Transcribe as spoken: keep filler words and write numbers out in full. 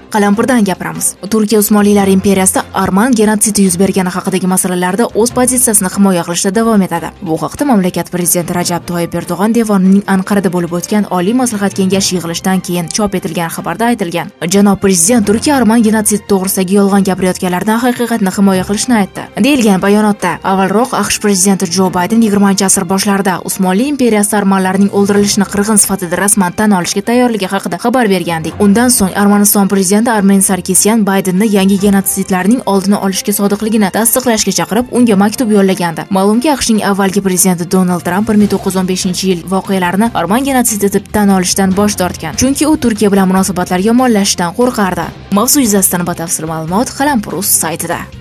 Qalampirdan gapiramiz. Turkiya Usmonlilar imperiyasida arman genotsidi yuz bergani haqidagi masalalarda o'z pozitsiyasini himoya qilishda davom etadi. Bu haqda mamlakat prezidenti Rajab Toyyib Erdo'g'on devonining Anqarada bo'lib o'tgan Oliy maslahat kengashi yig'ilishidan keyin chop etilgan xabarda aytilgan. Janob prezident Turkiya arman genotsidi to'g'risidagi yolg'on gapirayotganlardan haqiqatni himoya qilishni aytdi. Deyilgan bayonotda avvalroq AQSh prezidenti Jo Bayden yigirmanchi asr boshlarida Usmonli imperiyasi armanlarining o'ldirilishini qirg'in sifatida rasman tan olishga tayyorligi haqida xabar bergandik. Undan so'ng Armaniston prezidenti Armen Sarkisyan Baydenni yangi genotsidlarning oldini olishga sodiqligini tasdiqlashga chaqirib, unga maktub yo'llagandi. Ma'lumki, AQShning avvalgi prezidenti Donald Tramp bir ming to'qqiz yuz o'n beshinchi yil voqealarini arman genotsidi deb tan olishdan bosh tortgan. Chunki u Turkiya bilan munosabatlar yomonlashishidan qo'rqardi. Mavzu yuzasidan batafsil ma'lumot Qalampir.uz saytida.